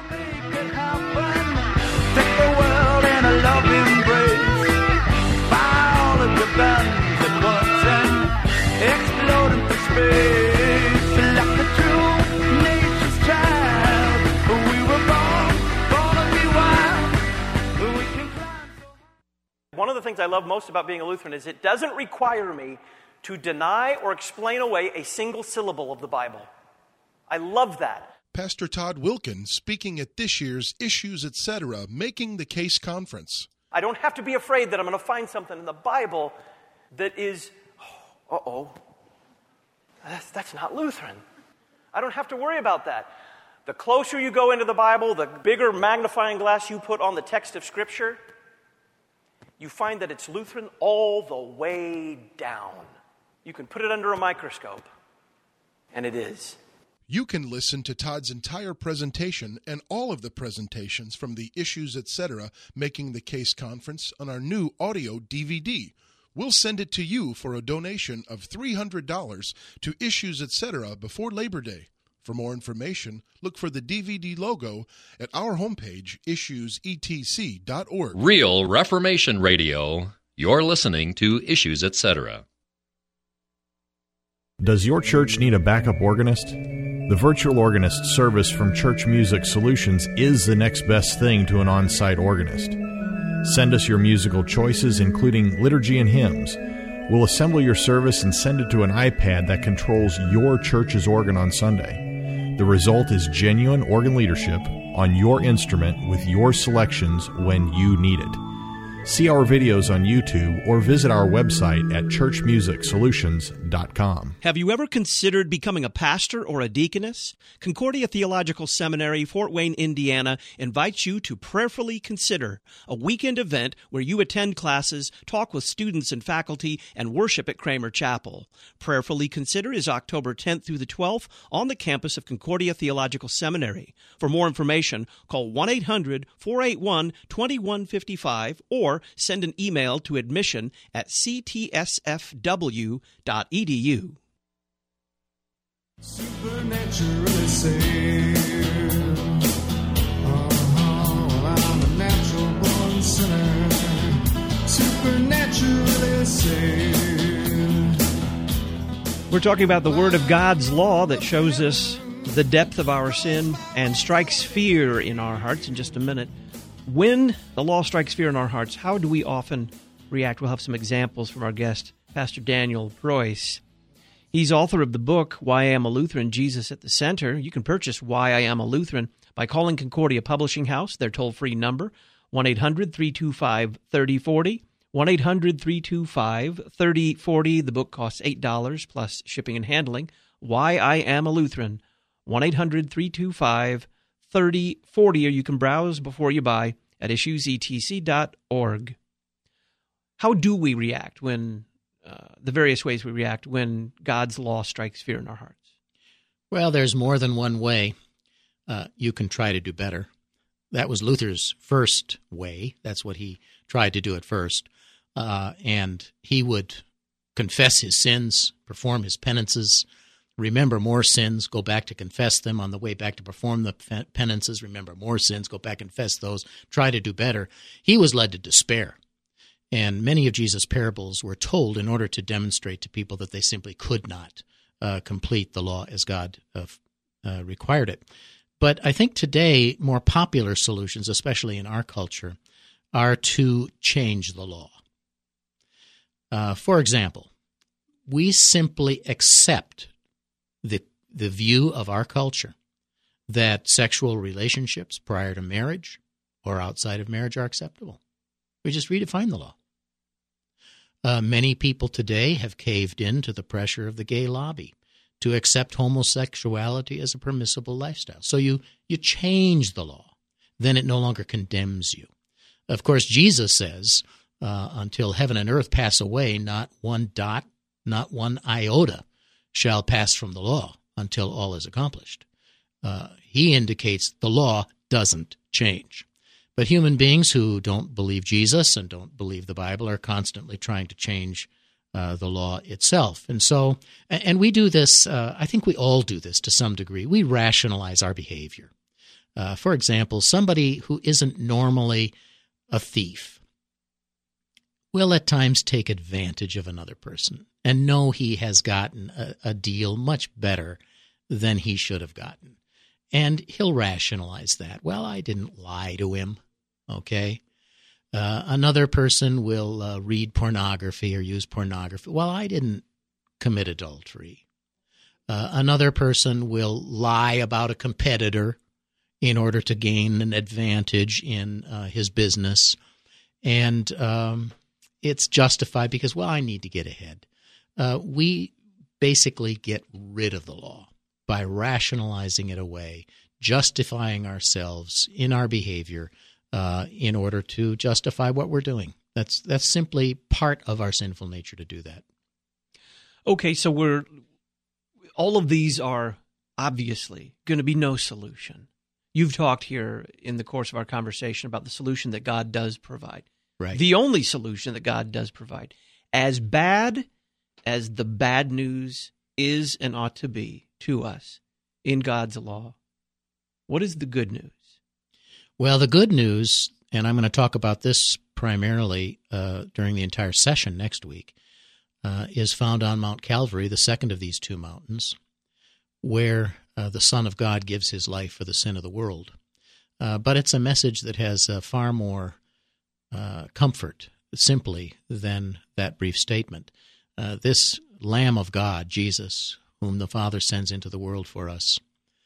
Take the world in a loving embrace. Buy all of your guns at once and explode into space. Like the true nature's child, we were born to be wild. We can climb. One of the things I love most about being a Lutheran is it doesn't require me to deny or explain away a single syllable of the Bible. I love that. Pastor Todd Wilkin speaking at this year's Issues Etc. Making the Case Conference. I don't have to be afraid that I'm going to find something in the Bible that is, that's not Lutheran. I don't have to worry about that. The closer you go into the Bible, the bigger magnifying glass you put on the text of Scripture, you find that it's Lutheran all the way down. You can put it under a microscope, and it is. You can listen to Todd's entire presentation and all of the presentations from the Issues Etc. Making the Case Conference on our new audio DVD. We'll send it to you for a donation of $300 to Issues Etc. before Labor Day. For more information, look for the DVD logo at our homepage, issuesetc.org. Real Reformation Radio. You're listening to Issues Etc. Does your church need a backup organist? The virtual organist service from Church Music Solutions is the next best thing to an on-site organist. Send us your musical choices, including liturgy and hymns. We'll assemble your service and send it to an iPad that controls your church's organ on Sunday. The result is genuine organ leadership on your instrument with your selections when you need it. See our videos on YouTube or visit our website at churchmusicsolutions.com. Have you ever considered becoming a pastor or a deaconess? Concordia Theological Seminary, Fort Wayne, Indiana, invites you to Prayerfully Consider, a weekend event where you attend classes, talk with students and faculty, and worship at Kramer Chapel. Prayerfully Consider is October 10th through the 12th on the campus of Concordia Theological Seminary. For more information, call 1-800-481-2155 or send an email to admission@ctsfw.edu. Supernaturally saved. I'm a natural born sinner. Supernaturally saved. We're talking about the Word of God's law that shows us the depth of our sin and strikes fear in our hearts in just a minute. When the law strikes fear in our hearts, how do we often react? We'll have some examples from our guest, Pastor Daniel Preuss. He's author of the book, Why I Am a Lutheran, Jesus at the Center. You can purchase Why I Am a Lutheran by calling Concordia Publishing House, their toll-free number, 1-800-325-3040, 1-800-325-3040. The book costs $8 plus shipping and handling. Why I Am a Lutheran, 1-800-325-3040, or you can browse before you buy at issuesetc.org. How do we react when, the various ways we react when God's law strikes fear in our hearts? Well, there's more than one way. You can try to do better. That was Luther's first way. That's what he tried to do at first. And he would confess his sins, perform his penances, remember more sins, go back to confess them on the way back to perform the penances, remember more sins, go back and confess those, try to do better. He was led to despair. And many of Jesus' parables were told in order to demonstrate to people that they simply could not complete the law as God required it. But I think today more popular solutions, especially in our culture, are to change the law. For example, we simply accept the view of our culture that sexual relationships prior to marriage or outside of marriage are acceptable. We just redefine the law. Many people today have caved in to the pressure of the gay lobby to accept homosexuality as a permissible lifestyle. So you change the law. Then it no longer condemns you. Of course, Jesus says, until heaven and earth pass away, not one dot, not one iota shall pass from the law until all is accomplished. He indicates the law doesn't change. But human beings who don't believe Jesus and don't believe the Bible are constantly trying to change the law itself. And so, and we do this, I think we all do this to some degree. We rationalize our behavior. For example, somebody who isn't normally a thief will at times take advantage of another person and know he has gotten a deal much better than he should have gotten. And he'll rationalize that. Well, I didn't lie to him. Okay. Another person will read pornography or use pornography. Well, I didn't commit adultery. Another person will lie about a competitor in order to gain an advantage in his business. And it's justified because, well, I need to get ahead. We basically get rid of the law by rationalizing it away, justifying ourselves in our behavior in order to justify what we're doing. That's simply part of our sinful nature to do that. Okay, so all of these are obviously going to be no solution. You've talked here in the course of our conversation about the solution that God does provide. Right. The only solution that God does provide. As bad as the bad news is and ought to be to us in God's law, what is the good news? Well, the good news, and I'm going to talk about this primarily during the entire session next week, is found on Mount Calvary, the second of these two mountains, where the Son of God gives his life for the sin of the world. But it's a message that has far more comfort, simply, than that brief statement. This Lamb of God, Jesus, whom the Father sends into the world for us,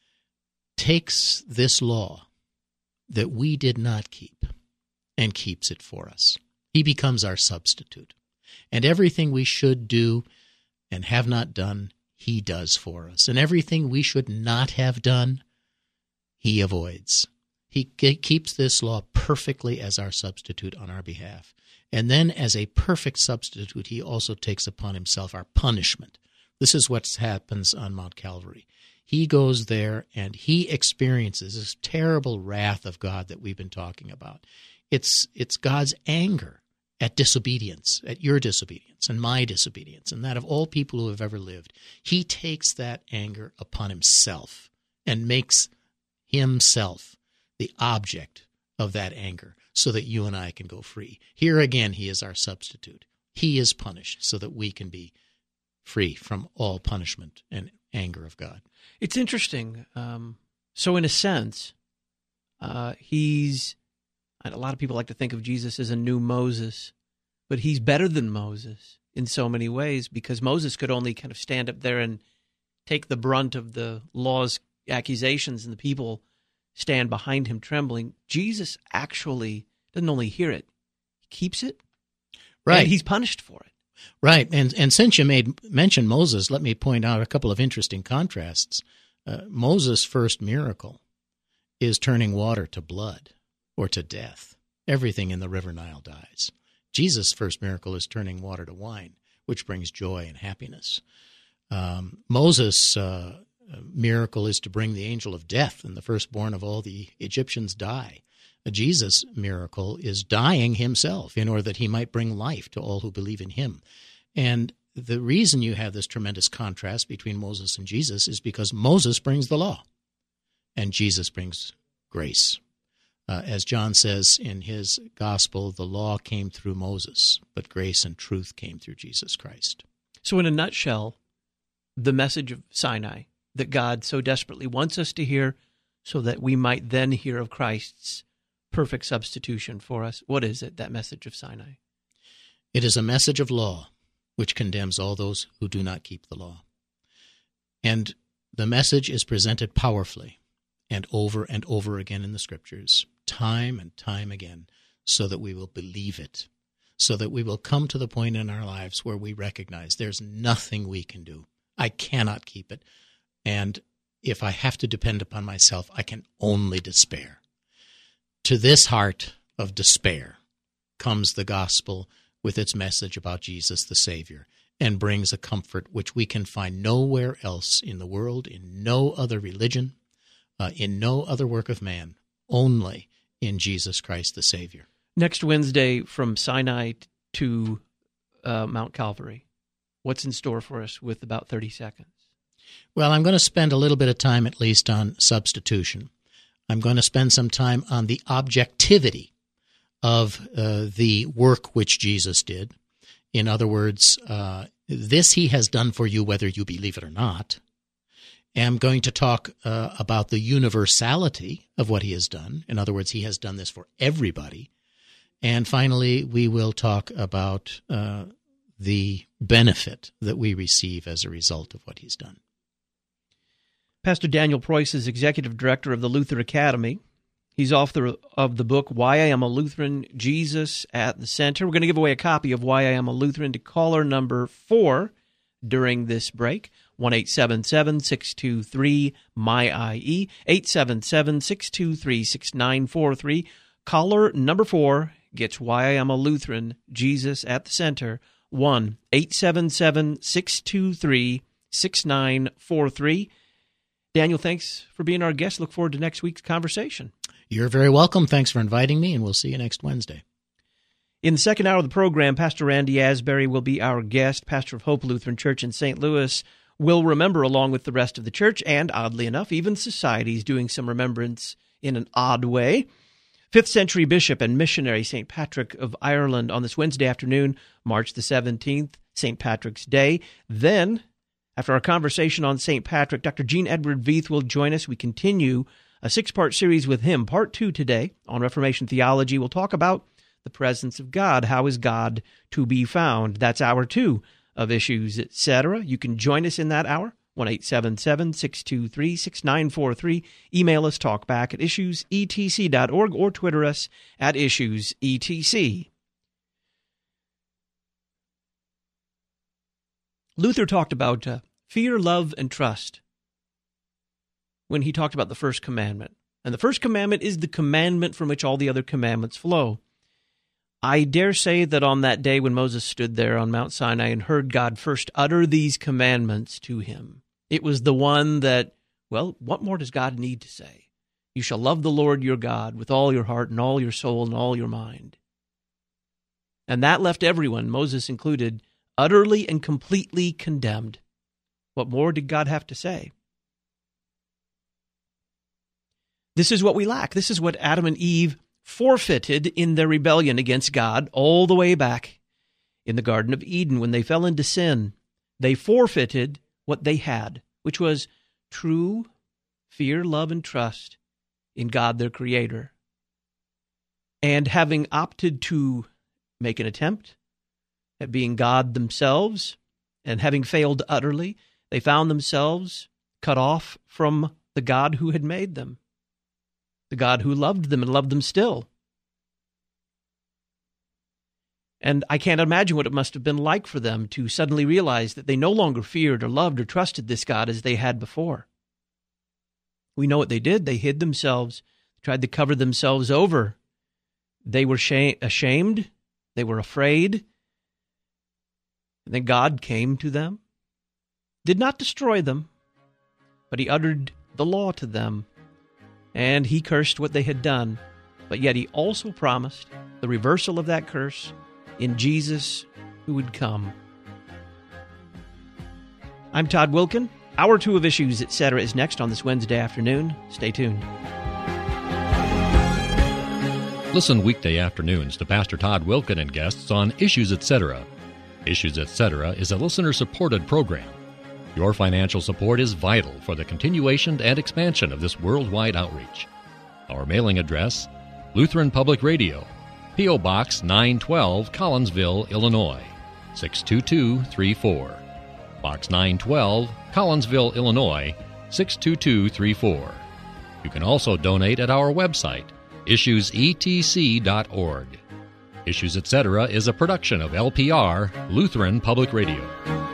takes this law that we did not keep and keeps it for us. He becomes our substitute. And everything we should do and have not done, he does for us. And everything we should not have done, he avoids. He keeps this law perfectly as our substitute on our behalf. And then as a perfect substitute, he also takes upon himself our punishment. This is what happens on Mount Calvary. He goes there and he experiences this terrible wrath of God that we've been talking about. It's God's anger at disobedience, at your disobedience and my disobedience, and that of all people who have ever lived. He takes that anger upon himself and makes himself the object of that anger so that you and I can go free. Here again, he is our substitute. He is punished so that we can be free from all punishment and anger of God. It's interesting. So in a sense, a lot of people like to think of Jesus as a new Moses, but he's better than Moses in so many ways, because Moses could only kind of stand up there and take the brunt of the law's accusations, and the people stand behind him trembling. Jesus actually doesn't only hear it, he keeps it, right? And he's punished for it. Right, and since you mention Moses, let me point out a couple of interesting contrasts. Moses' first miracle is turning water to blood or to death. Everything in the river Nile dies. Jesus' first miracle is turning water to wine, which brings joy and happiness. Moses' miracle is to bring the angel of death, and the firstborn of all the Egyptians die. Jesus' miracle is dying himself in order that he might bring life to all who believe in him. And the reason you have this tremendous contrast between Moses and Jesus is because Moses brings the law, and Jesus brings grace. As John says in his gospel, the law came through Moses, but grace and truth came through Jesus Christ. So in a nutshell, the message of Sinai that God so desperately wants us to hear so that we might then hear of Christ's perfect substitution for us, what is it, that message of Sinai? It is a message of law, which condemns all those who do not keep the law. And the message is presented powerfully and over again in the Scriptures, time and time again, so that we will believe it, so that we will come to the point in our lives where we recognize there's nothing we can do. I cannot keep it. And if I have to depend upon myself, I can only despair. To this heart of despair comes the gospel with its message about Jesus the Savior, and brings a comfort which we can find nowhere else in the world, in no other religion, in no other work of man, only in Jesus Christ the Savior. Next Wednesday, from Sinai to Mount Calvary, what's in store for us with about 30 seconds? Well, I'm going to spend a little bit of time at least on substitution. I'm going to spend some time on the objectivity of the work which Jesus did. In other words, this he has done for you whether you believe it or not. I'm going to talk about the universality of what he has done. In other words, he has done this for everybody. And finally, we will talk about the benefit that we receive as a result of what he's done. Pastor Daniel Preuss is Executive Director of the Luther Academy. He's author of the book, Why I Am a Lutheran, Jesus at the Center. We're going to give away a copy of Why I Am a Lutheran to caller number 4 during this break. 1-877-623-MY-IE, 877-623-6943. Caller number 4 gets Why I Am a Lutheran, Jesus at the Center, 1-877-623-6943. Daniel, thanks for being our guest. Look forward to next week's conversation. You're very welcome. Thanks for inviting me, and we'll see you next Wednesday. In the second hour of the program, Pastor Randy Asbury will be our guest. Pastor of Hope Lutheran Church in St. Louis will remember, along with the rest of the church, and oddly enough, even society is doing some remembrance in an odd way. 5th century bishop and missionary St. Patrick of Ireland on this Wednesday afternoon, March the 17th, St. Patrick's Day. Then, after our conversation on St. Patrick, Dr. Gene Edward Veith will join us. We continue a 6-part series with him. Part 2 today on Reformation theology. We'll talk about the presence of God. How is God to be found? That's hour 2 of Issues, Etc. You can join us in that hour, 1-877-623-6943. Email us, talkback at issuesetc.org, or Twitter us at issuesetc. Luther talked about fear, love, and trust when he talked about the first commandment. And the first commandment is the commandment from which all the other commandments flow. I dare say that on that day when Moses stood there on Mount Sinai and heard God first utter these commandments to him, it was the one that, well, what more does God need to say? You shall love the Lord your God with all your heart and all your soul and all your mind. And that left everyone, Moses included, utterly and completely condemned. What more did God have to say? This is what we lack. This is what Adam and Eve forfeited in their rebellion against God all the way back in the Garden of Eden when they fell into sin. They forfeited what they had, which was true fear, love, and trust in God, their Creator. And having opted to make an attempt at being God themselves, and having failed utterly, they found themselves cut off from the God who had made them, the God who loved them and loved them still. And I can't imagine what it must have been like for them to suddenly realize that they no longer feared or loved or trusted this God as they had before. We know what they did. They hid themselves, tried to cover themselves over. They were ashamed. They were afraid. And then God came to them, did not destroy them, but he uttered the law to them, and he cursed what they had done. But yet he also promised the reversal of that curse in Jesus who would come. I'm Todd Wilkin. Hour 2 of Issues, Etc. is next on this Wednesday afternoon. Stay tuned. Listen weekday afternoons to Pastor Todd Wilkin and guests on Issues, Etc. Issues, Etc. is a listener-supported program. Your financial support is vital for the continuation and expansion of this worldwide outreach. Our mailing address, Lutheran Public Radio, P.O. Box 912, Collinsville, Illinois, 62234. Box 912, Collinsville, Illinois, 62234. You can also donate at our website, issuesetc.org. Issues, Etc. is a production of LPR, Lutheran Public Radio.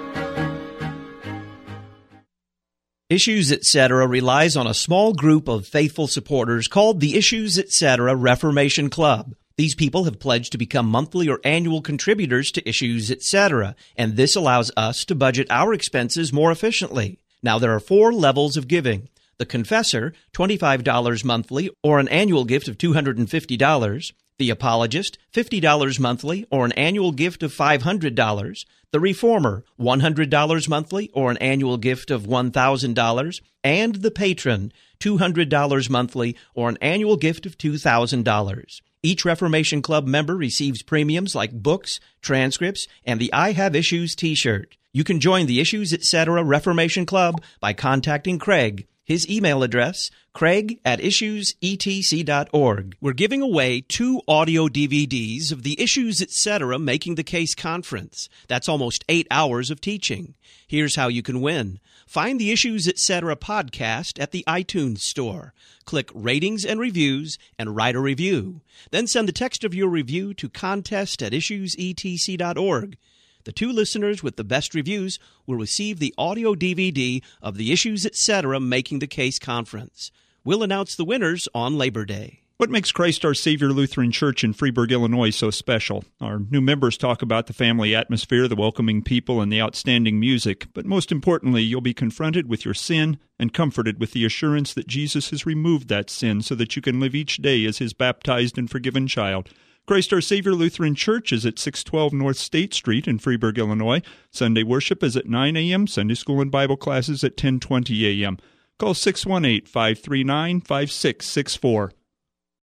Issues, Etc. relies on a small group of faithful supporters called the Issues, Etc. Reformation Club. These people have pledged to become monthly or annual contributors to Issues, Etc., and this allows us to budget our expenses more efficiently. Now, there are 4 levels of giving. The Confessor, $25 monthly or an annual gift of $250. The Apologist, $50 monthly or an annual gift of $500. The Reformer, $100 monthly or an annual gift of $1,000. And the Patron, $200 monthly or an annual gift of $2,000. Each Reformation Club member receives premiums like books, transcripts, and the I Have Issues t-shirt. You can join the Issues, Etc. Reformation Club by contacting Craig. His email address, craig@issuesetc.org. We're giving away 2 audio DVDs of the Issues, Etc. Making the Case Conference. That's almost 8 hours of teaching. Here's how you can win. Find the Issues, Etc. podcast at the iTunes Store. Click Ratings and Reviews and write a review. Then send the text of your review to contest@issuesetc.org. The 2 listeners with the best reviews will receive the audio DVD of the Issues, Etc. Making the Case Conference. We'll announce the winners on Labor Day. What makes Christ Our Savior Lutheran Church in Freeburg, Illinois so special? Our new members talk about the family atmosphere, the welcoming people, and the outstanding music. But most importantly, you'll be confronted with your sin and comforted with the assurance that Jesus has removed that sin so that you can live each day as His baptized and forgiven child. Christ Our Savior Lutheran Church is at 612 North State Street in Freeburg, Illinois. Sunday worship is at 9 a.m., Sunday school and Bible classes at 10:20 a.m. Call 618-539-5664.